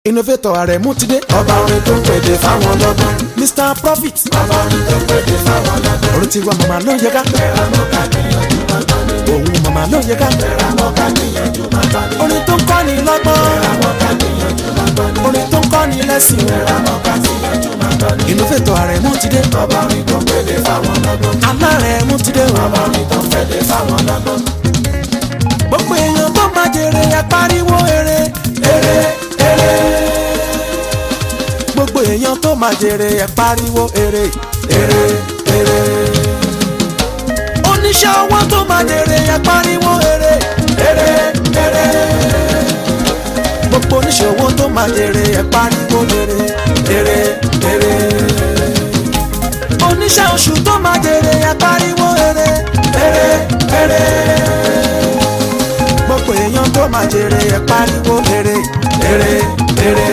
Innovator Aremu ti dé. Ọba orin tó pèdè fáwọn lọ́gbọ́n. Mr Profit. Ọba orin tó pèdè fáwọn lọ́gbọ́n. Orin tiwa màmá ló yẹ ká. Bẹ̀rẹ̀ mọ́ ká níyànjú bàbá mi. Òun màmá ló yẹ ká. Bẹ̀rẹ̀ mọ́ ká níyànjú bàbá mi. Orin tó ń kọ́ni lọ́gbọ́n. Bẹ̀rẹ̀ mọ́ ká níyànjú bàbá mi. Orin tó ń kọ́ni lẹ́sìn. Bẹ̀rẹ̀ mọ́ ká níyànjú bàbá mi. Innovator Aremu ti dé. Ọba orin tó pèdè fáwọn lọ́gbọ́n. Alárẹ̀mú ti dé. Ọba orin tó pèdè fáwọn lọ́gbọ́n. Gbogbo èèyàn tó máa jèrè ẹ pariwo èrè. Èrè èrè. Gbogbo èèyàn tó máa jèrè ẹ pariwo èrè. Èrè èrè. Oníṣẹ́ ọwọ́ tó máa jèrè ẹ pariwo èrè. Èrè èrè. Gbogbo oníṣẹ́ owó tó máa jèrè ẹ pariwo èrè. Èrè èrè. Oníṣẹ́ oṣù tó máa jèrè ẹ pariwo èrè. Èrè èrè. Gbogbo èèyàn tó máa jèrè ẹ pariwo èrè. Èrè èrè.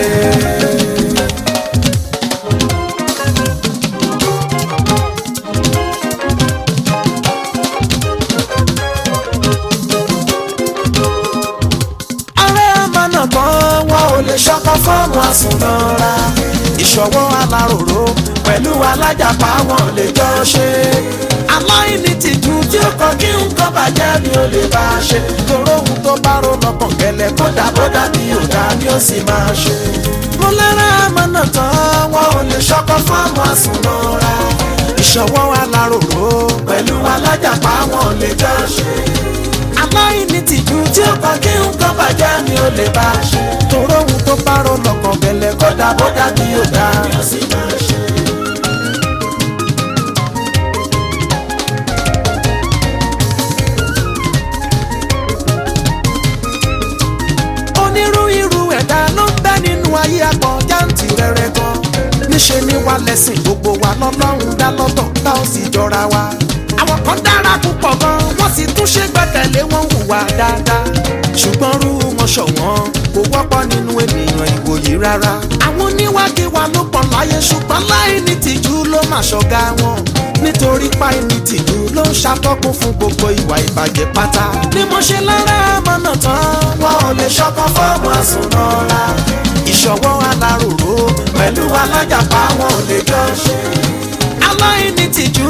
Lè ṣọkọ fọ́ọ̀mù àsùnlọ́ra. Ìṣọwọ́ aláròró pẹ̀lú alájàpá wọn lè jọ ṣe. Aláìní tìjú tí ó kọ kí nǹkan bàjẹ́ ni ó lè bá a ṣe. Tòró ohun tó bá rò lọ́kàn gẹ́lẹ́ kódà bódà bí òdà ni ó sì máa ṣe. Mo lẹ́rẹ́ àmọ́nà tán wọn ò lè ṣọkọ fọ́ọ̀mù àsùnlọ́ra. Ìṣọwọ́ aláròró pẹ̀lú alájàpá wọn lè jọ ṣe. Aláìní tìjú tí ó kọ kí nǹkan bàjẹ́ ni ó lè bá a ṣe. Tòró ohun tó bá rò lọ́kàn gẹ́lẹ́ kódà bódà bí òdà ni ó sì máa ṣe. Onírúurú ẹ̀dá ló ń bẹ nínú ayé àpọ̀ jàǹtìrẹrẹ gan. Níṣe ni wà lẹ́sìn gbogbo wa lọ́lọ́run dá lọ́tọ̀ tá ò sì jọra wa. Àwọn kan dára púpọ̀ gan wọ́n sì tún ṣe gbẹ́kẹ̀lé wọn hùwà dáadáa. Ṣùgbọ́n rú wọn ṣọ̀wọ́n kò wọ́pọ̀ nínú ènìyàn ìwòyí rárá. Àwọn oníwàkiwà ló pọ̀ láyé ṣùgbọ́n láìní tìjú ló máa ṣọ̀gá wọn. Nítorí páìní tìjú ló ń ṣàtọ́kùn fún gbogbo ìwà ìbàjẹ́ pátá. Ni mo ṣe lára mọ́nà tán wọn ò lè ṣọkọ fọ́ọ̀mù àsùnlọ́ra. Ìṣọwọ́ aláròró pẹ̀lú alájàpá wọn ò lè jọ ṣe. Aláìní tìjú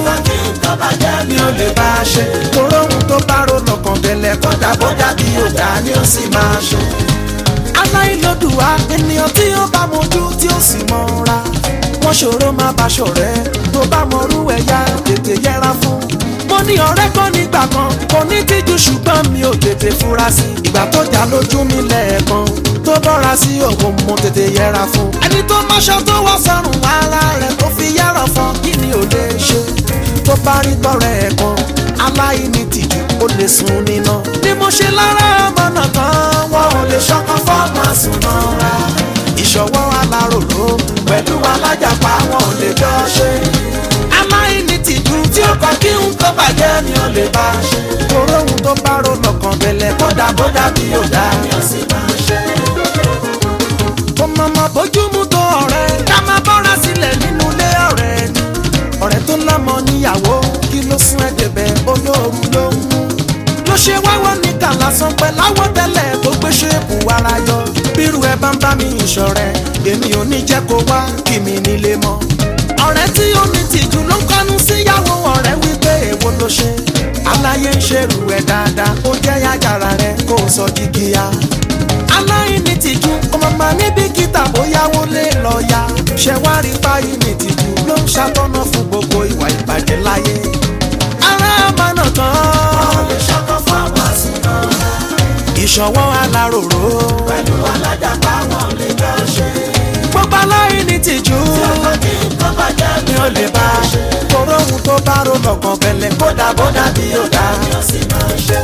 ni ó lè bá a ṣe. Tòró ohun tó bá rò lọ́kàn gẹ́lẹ́ kódà bódà bí òdà ni ó sì máa ṣe. Aláìlódùá ènìyàn tí ó bá mojú tí ó sì mọ́ra. Wọ́n ṣòro máa bá ṣọ̀rẹ́ tó bá mọrú ẹ̀yà tètè yẹra fún. Mo ní ọ̀rẹ́ kan nígbà kan kò ní tìjú ṣùgbọ́n mi ò tètè fura sí. Ìgbà tó jà lójú mi lẹ́ẹ̀kan tó bọ́ra sí òun mo tètè yẹra fún. Ẹni tó máṣọ tó wá sọ́rùn ara rẹ̀ tó fi yára fún kí ni ò lè ṣe. Tó bá rí tọrẹ ẹ̀ kan aláìní tìjú ó lè sùn níná. Ni mo ṣe lára mọ́nà kan wọn ò lè ṣọkọ fọ́ọ̀mù àsùnlọ́ra. Ìṣọwọ́ aláròró pẹ̀lú alájàpá wọn ò lè jọ ṣe. Aláìní tìjú tí ó kọ kí nǹkan bàjẹ́ ni ó lè bá a ṣe. Tòró ohun tó bá rò lọ́kàn gẹ́lẹ́ kódà bódà bí òdà ni ó sì máa ṣe. Kò mọ̀mọ́ bójúmu tó ọ̀rẹ́ ká má bọ́ra sílẹ̀ nínú ilé ọ̀rẹ́ ni. Ọ̀rẹ́ tó lámọ níyàwó kí ló sún ẹ̀ débẹ̀ olóoru ló ń mú. Ló ṣe wáwọ́ ní kàlásán pẹ̀ láwọ̀ tẹ́lẹ̀ tó gbé ṣéèpù ara yọ. Bírú ẹ bá ń bá mi ìṣọ̀rẹ́ èmi ò ní jẹ́ kó wá kí mi nílé mọ́. Ọ̀rẹ́ tí ó ní tìjú ló ń kọ́nu síyàwó ọ̀rẹ́ wípé èwo ló ṣe. Aláyé ń ṣerú ẹ̀ dáadáa ó jẹ́ yájàrá rẹ̀ kó sọ jígíyà. Aláìní tìjú ọmọ máa níbi kíta bóyáwó lè lọ ya. Ṣẹ̀wárí páìní tìjú ló ń ṣàtọ́nà fún gbogbo ìwà ìbàjẹ́ láyé. Ará mọ́nà tán Wọ́n lè ṣọkọ fọ́ọ̀mù àsùnlọ́ra. Ìṣọwọ́ aláròró Pẹ̀lú alájàpá wọn lè jọ ṣe. gbogbo aláìní tìjú Ọkọ kí nǹkan bàjẹ́ ni ó lè bá a ṣe. Tòró ohun tó bá rò lọ́kàn gẹ́lẹ́ kódà bódà bí òdà ni ó sì máa ṣe.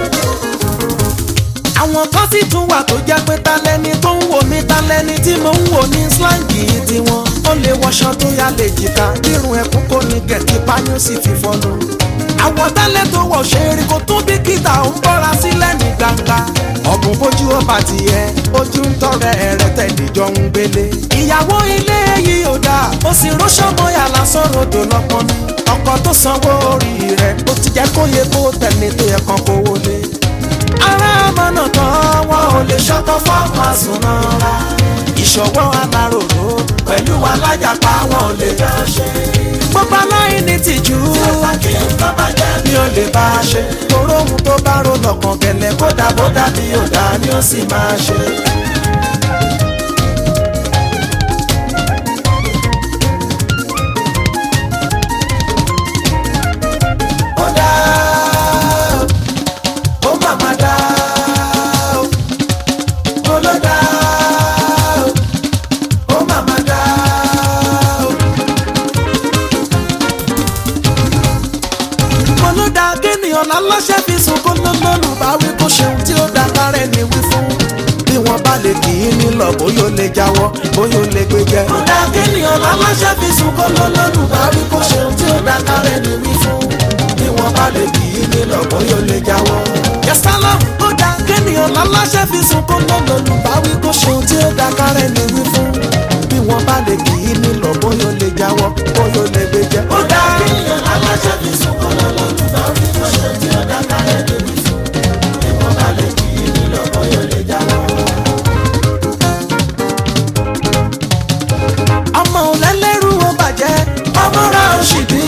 Àwọn kan sì tún wà tó jẹ́ pé talẹ́ni tó ń wò mí talẹ́ni tí mo ń wò ní slangi tiwọn. Ó lè wọṣọ tó yá lè jìkà kírun ẹkún kò ní gẹ̀ẹ́kì páyọ̀ sì fi fọ́nu. Àwọn tẹ́lẹ̀ tó wọ̀ ṣe é rí kó tún bí kíta ó ń bọ́ra sílẹ̀ ní gbangba. Ọ̀gùn bójú ọba tiẹ̀ ojú ń tọrẹ ẹ̀rẹ́ tẹ̀lé jọ ń gbélé. Ìyàwó ilé yìí ò dáa ó sì rọ́ṣọ́ mọ́yà lásán rodò lọ́pọ̀ ni. Ọkọ tó sanwó orí rẹ̀ ó ti jẹ́ kó yẹ kó tẹ̀lé tó yẹ kan kówó lé. Ará mọ́nà tán wọn ò lè ṣọkọ fọ́ọ̀mù àsùnlọ́ra. ìṣọwọ́ aláròró pẹ̀lú alájàpá wọn ò lè jọ ṣe. gbogbo aláìní tìjú tí ó bá kí nǹkan bá jẹ́ ni ó lè bá a ṣe toró ohun tó bá rò lọ́kàn gẹ̀lẹ́ kódà bódà bí ó dá ni ó sì máa ṣe. ó dá ó màmá dá ó ló dá ó màmá dá. mo ló dá kéèyàn lálọ́ṣẹ́ fi sùn kó lọ́lọ́lù bá wí kó ṣeun tí ó dá kárẹ́ ni wí fún bí wọ́n bá lè kì í nílọ bóyá ó lè jáwọ́ bóyá ó lè gbé jẹ́. mo dá kéèyàn lálọ́ṣẹ́ fi sùn kó lọ́lọ́lù bá wí kó ṣeun tí ó dá kárẹ́ ni wí fún bí wọ́n bá lè kì í nílọ bóyá ó lè jáwọ́. yẹ́sálà ó dá kéèyàn lálọ́ṣẹ́ fi sùn kó lọ́lọ́lù bá wí kó ṣeun tí ó dá kárẹ́ ni wí fún bí wọ́n bá lè kì í nílọ bóyá ó lè jáwọ́ bóyá ó lè gbé jẹ́. ó dá kéèyàn lálọ́ṣẹ́ fi sùn kó lọ́lọ́lù bá wí kó ṣeun tí ó dá kárẹ́ ni wí fún bí wọ́n bá lè kì í nílọ bóyá ó lè jáwọ́. ọmọ òlẹ́lẹ́rú ó bàjẹ́ ọmọ rà ó sì dín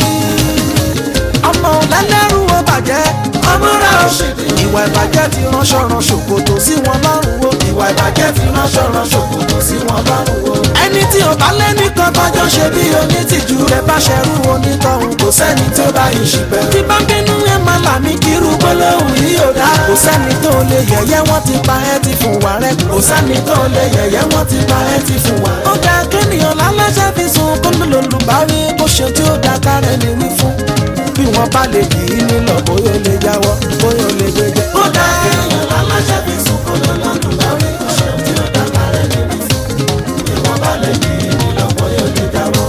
ọmọ òlẹ́lẹ́rú ó bàjẹ́ ọmọ rà ó sì dín. ìwà ìbàjẹ́ ti ránṣọ ran ṣòkòtò sí wọn lọ́rùn o. ìwà ìbàjẹ́ ti ránṣọ ran ṣòkòtò sí wọn lọ́rùn o. ẹni tí ò bá lé nìkan tọ́jọ́ ṣe bí onítìjú rẹ̀ bá ṣẹrú onítọ̀hún kò sẹ́ni tó bá ìṣìpẹ̀. tí bá bínú ẹ máa là mí kírú gbólóhùn yìí ò dá. kò sẹ́ni tó lè yẹ̀yẹ́ wọ́n ti pa ẹ́ ti fún wa rẹ̀. kò sẹ́ni tó lè yẹ̀yẹ́ wọ́n ti pa ẹ́ ti fún wa. ó dá kéèyàn lálẹ́sẹ̀ fi sùn kó lólùbáwí kó ṣe tí ó dá kárẹ́ ni wí fún bí wọ́n bá lè kì í nílọ bóyá ó lè jáwọ́ bóyá ó lè gbé jẹ́. ó dá kéèyàn lálọ́ṣẹ́ fi sùn kó lọ́lọ́lù bá wí kó ṣeun tí ó dá kárẹ́ ni wí fún bí wọ́n bá lè kì í nílọ bóyá ó lè jáwọ́.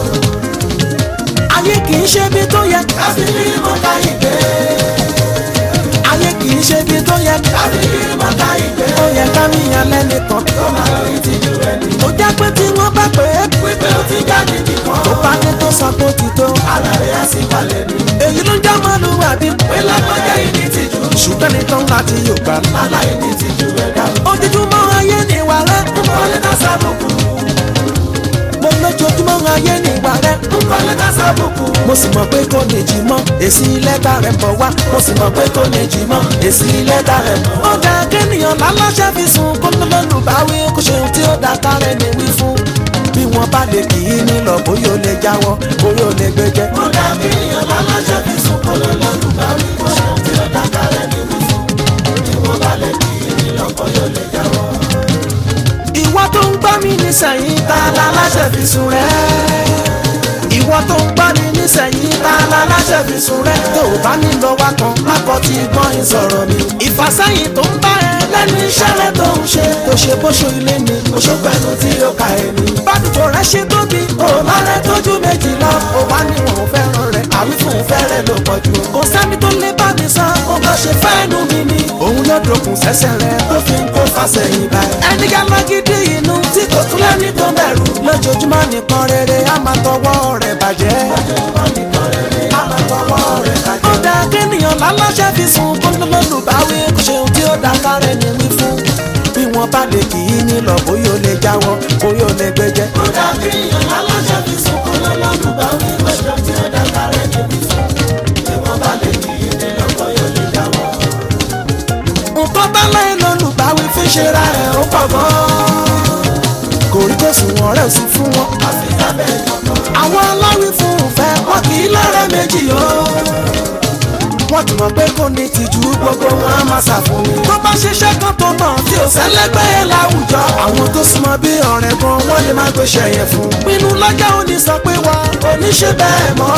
ayé kì í ṣe bí tó yẹ káfíńlì mọ́ká ìgbé. ayé kì í ṣe bí tó yẹ káfíńlì mọ́ká ìgbé. ó yẹ ká níyàn lẹ́nìkan tó máa lọ ìtìjú rẹ̀ ni. ó jẹ́ pé tí wọ́n bá pè é wípé ó ti jáde nìkan. tó bá dé tó sọ pé ó ti tó ara rẹ̀ á sì balẹ̀ ni. èyí ló ń já mọ́lú àbí pé lágbájá ìní tìjú. ṣùgbọ́n ní tán láti yóò gbà láláì ní tìjú rẹ̀ dá. ojoojúmọ́ ayé ní ìwà rẹ̀ kọ́lé ká sábùkù. mo lójoojúmọ́ ayé ní ìwà rẹ̀ kọ́lé ká sábùkù. mo sì mọ̀ pé kò ní jí mọ́ èsì lẹ́tà rẹ̀ ń bọ̀ wá mo sì mọ̀ pé kò ní jí mọ́ èsì lẹ́tà rẹ̀ ń bọ̀ wá. ó dá kéèyàn lálọ́ṣẹ́ fi sùn kó lólùbáwí kó ṣe ohun tí ó dá kárẹ́ ni wí fún bí wọ́n bá lè kì í nílọ bóyá ó lè jáwọ́ bóyá ó lè gbé jẹ́. ó dá kéèyàn lálọ́ṣẹ́ fi sùn kó lọ́lọ́lù bá wí kó ṣeun tí ó dá kárẹ́ ni wí fún bí wọ́n bá lè kì í nílọ bóyá ó lè jáwọ́. ìwọ tó ń gbọ́ mi nísẹ̀yìn ta la láṣẹ fi sùn rẹ̀ ìwọ tó ń gbọ́ mi nísẹ̀yìn ta la láṣẹ fi sùn rẹ̀ tó o bá nílò wá kan lápọ̀ tí gbọ́n ìsọ̀rọ̀ mi. ìfàsẹ́yìn tó ń bá ẹ lẹ́nu iṣẹ́ rẹ tó ń ṣe tó ṣe bóṣo ilé ni oṣù pẹ̀lú tí ó ka ẹni. bádùkọ rẹ ṣe tóbi ó lọ́rẹ́ tójú méjì lọ. ó wá níwọ̀n fẹ́ràn rẹ̀ àwífún fẹ́rẹ̀ ló pọ̀ jù. kò sẹ́ni tó lè bá mi sọ ó bá ṣe fẹ́nu mi ni. òun ló dókun sẹ́sẹ̀ rẹ̀ tó fi ń kó fàsẹ́yìn báyìí. ẹni gálágídí inú tí kò tún lẹ́ni tó bẹ̀rù lójoojúmọ́ nìkan rere á máa tọwọ́ rẹ̀ bàjẹ́. lójoojúmọ́ nìkan rere á máa tọwọ́ rẹ̀ bàjẹ́. ó dá kéèyàn lálọ́ṣẹ́ fi sùn kó lólùbáwí kó ṣe ohun tí ó dá kárẹ́ ni wí fún bí wọ́n bá lè kì í nílọ bóyá ó lè jáwọ́ bóyá ó lè gbé jẹ́. ó dá kéèyàn lálọ́ṣẹ́ fi sùn kó lọ́lọ́lù bá wí kó ṣeun tí ó dá kárẹ́ ni wí fún bí wọ́n bá lè kì í nílọ bóyá ó lè jáwọ́. nǹkan bá láyé lólùbáwí fi ṣe ra ẹ̀ ó pọ̀ gan-an kòríkòsùn ọ̀rẹ́ ò sí fún wọn. àfi lábẹ́ ìjọba. àwọn aláwí fún ìfẹ́ wọn kì í lọ́rẹ́ méjì o. wọ́n ti mọ̀ pé kò ní tìjú gbogbo wọn á máa ṣàfùnni. tó bá ṣiṣẹ́ kan tó mọ̀ tí ò sẹ́lẹ́gbẹ́ láwùjọ. àwọn tó súnmọ́ bí ọ̀rẹ́ gan wọ́n lè má gbéṣẹ́ yẹn fún. pinnu lọ́jà òní sọ pé wa oníṣe bẹ́ẹ̀ mọ́.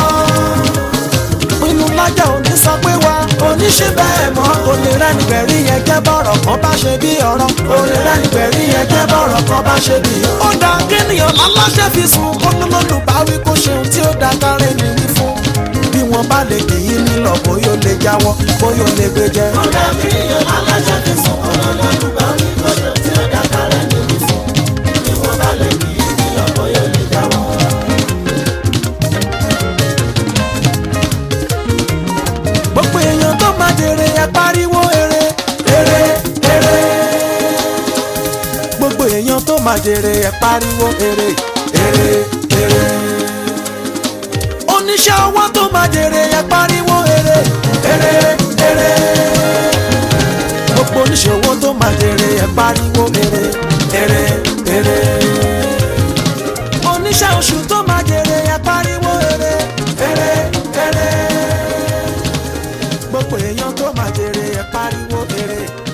pinnu lọ́jà òní sọ pé wa oníṣe bẹ́ẹ̀ mọ́. olè rẹ́ni bẹ̀rí yẹn jẹ́ bọ̀rọ̀ kan bá ṣe bí ọ̀rọ̀. olè rẹ́ni bẹ̀rí yẹn jẹ́ bọ̀rọ̀ kan bá ṣe bí ọ̀rọ̀. ó dá kéèyàn lálọ́ṣẹ́ fi sùn kó lólùbáwí kó ṣe ohun tí ó dá kárẹ́ ni wí fún bí wọ́n bá lè kì í nílọ bóyá ó lè jáwọ́ bóyá ó lè gbé jẹ́. ó dá kéèyàn lálọ́ṣẹ́ fi sùn kó lọ́lọ́lù bá wí kó ṣeun tí ó dá kárẹ́ ni wí fún bí wọ́n bá lè kì í nílọ bóyá ó lè jáwọ́. gbogbo èèyàn tó máa jèrè ẹ pariwo èrè èrè èrè. gbogbo èèyàn tó máa jèrè ẹ pariwo èrè èrè èrè. oníṣẹ́ ọwọ́ tó máa jèrè ẹ pariwo èrè èrè èrè. gbogbo oníṣòwò tó máa jèrè ẹ pariwo èrè èrè èrè. oníṣẹ́ oṣù tó máa jèrè ẹ pariwo èrè èrè èrè. gbogbo èèyàn tó máa jèrè ẹ pariwo èrè.